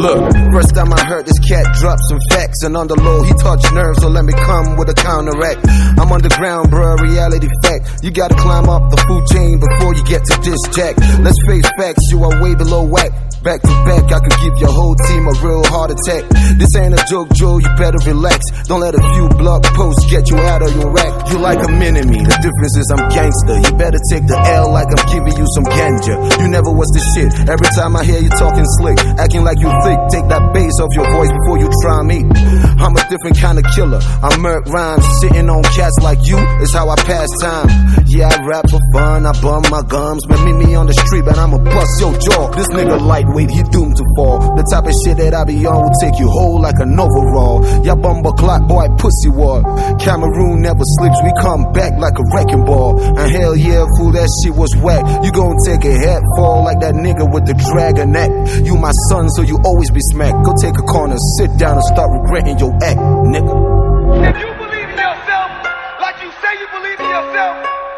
Look, first time I heard this cat drop some facts, and on the low he touched nerves, so let me come with a counteract. I'm underground, bruh, reality fact. You gotta climb up the food chain before you get to this jack. Let's face facts, you are way below whack. Back to back, I could give your whole team a real heart attack. This ain't a joke, Joe, you better relax. Don't let a few blog posts get you out of your rack. You like a mini-me, the difference is I'm gangster. You better take the L like I'm giving you some ganja. You never was the shit, every time I hear you talking slick, acting like you thick. Take that bass off your voice before you try me. I'm a different kind of killer, I murk rhymes. Sitting on cats like you is how I pass time. Yeah, I rap for fun, I bum my gums. Man, meet me on the street, but I'ma bust your jaw. This nigga lightweight, he doomed to fall. The type of shit that I be on will take you whole like an overall. Y'all bumble clock, boy, pussy war. Cameroon never sleeps, we come back like a wrecking ball. And hell yeah, fool, that shit was whack. You gon' take a head fall like that nigga with the dragon neck. You my son, so you always be smacked. Go take a corner, sit down and start regretting your act, nigga. If you believe in yourself, like you say you believe in yourself,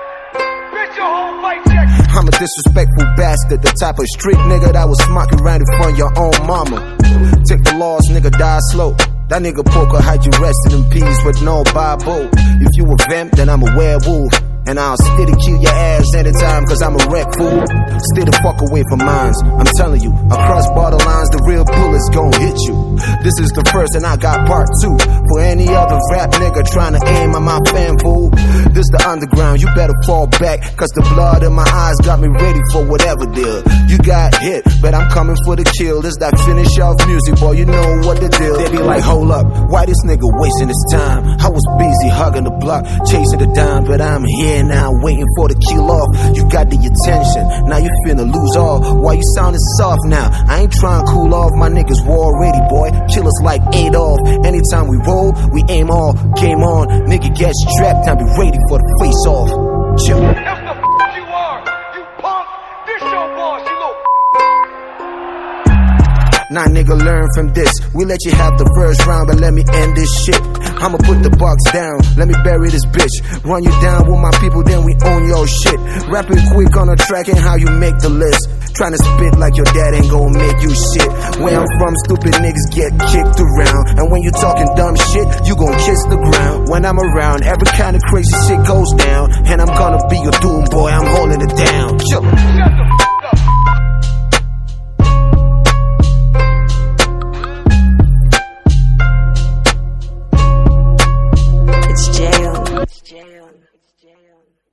bitch, your whole fight check. I'm a disrespectful bastard, the type of street nigga that was smocking right in front of your own mama. Take the loss, nigga, die slow. That nigga Poker had you resting in peace with no Bible. If you a vamp, then I'm a werewolf. And I'll steady kill your ass anytime, cause I'm a wreck, fool. Stay the fuck away from mines, I'm telling you. Across borderlines, the real bullets gon' hit you. This is the first and I got part 2. For any other rap nigga trying to aim at my fan, fool. This the underground, you better fall back, cause the blood in my eyes got me ready for whatever deal. You got hit, but I'm coming for the kill. This that finish off music, boy, you know what the deal. They be like, hold up, why this nigga wasting his time? I was busy hugging the block, chasing the dime, but I'm here now, waiting for the kill off. You got the attention, now you finna lose all. Why you sounding soft now? I ain't trying to cool off, my niggas war ready, boy. Killers like Adolf. Anytime we roll, we aim all. Game on, nigga get strapped, now be ready for the face off. Chill. That's the f you are, you punk. This your boss, you little. Nah, nigga, learn from this. We let you have the first round, but let me end this shit. I'ma put the box down, let me bury this bitch. Run you down with my people, then we own your shit. Rapping quick on a track and how you make the list. Tryna spit like your dad ain't gon' make you shit. Where I'm from, stupid niggas get kicked around. And when you talking dumb shit, you gon' kiss the ground. When I'm around, every kind of crazy shit goes down. And I'm gonna be your doom boy, I'm holding it down. Chill. Shut the f